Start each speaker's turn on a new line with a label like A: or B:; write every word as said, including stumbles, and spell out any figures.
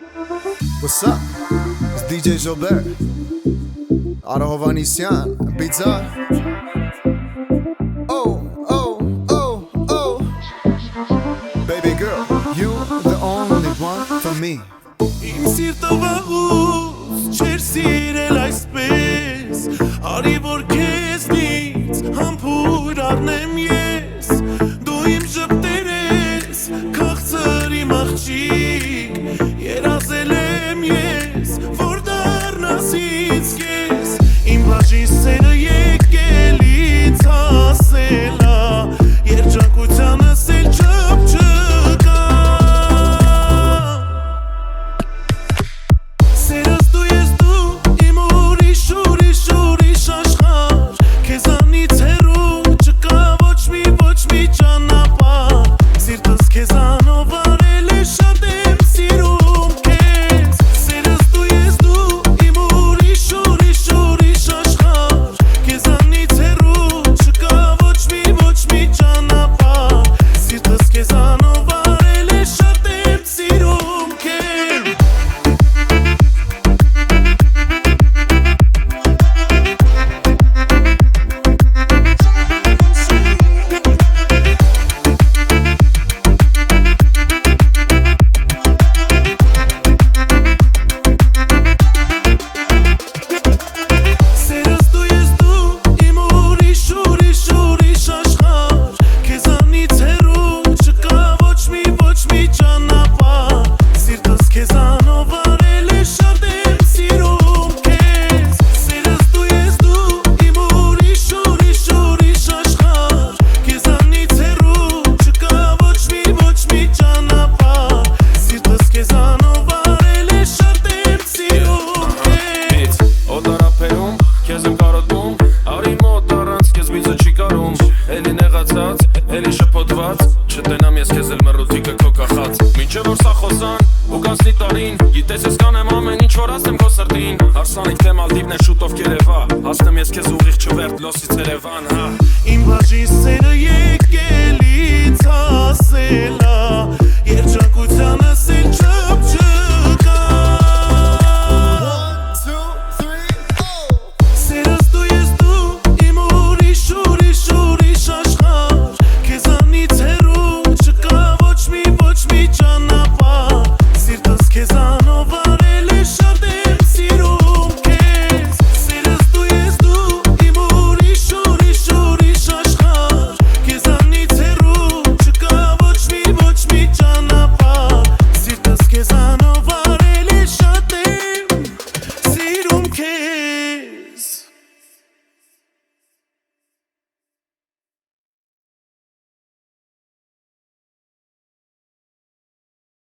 A: What's up? It's D J Jobert, Ara Hovanisyan, Pizza. Oh, oh, oh, oh. Baby girl, you the only one for me.
B: Իմ սիրտը վաղուց չեր սիրել այսպես, արի որ քեզնից համբույր առնեմ ես, դու իմ ժպտեր ես, քաղցր իմ աղջիկ, երազել եմ ես, որ դառնաս ինձ կես, իմ բաժին սերը եկելից հասել ա, երջանկությանս էլ չփչկա. Էլի շփոթված, չտենամ ես քեզ էլ մռութիկը քո կախած. Մինչև որ սա խոսան, ու կանցնի տարին, գիտես ես կանեմ ամեն ինչ որ ասեմ քո սրտին. Հարսանիք թե Մալդիվն է շուտով կերևա, հասնեմ ես քեզ ուղիղ չվերթ լոսից Երևան, հա. Իմ բաժին սերը եկելից հասել ա, երջանկությանս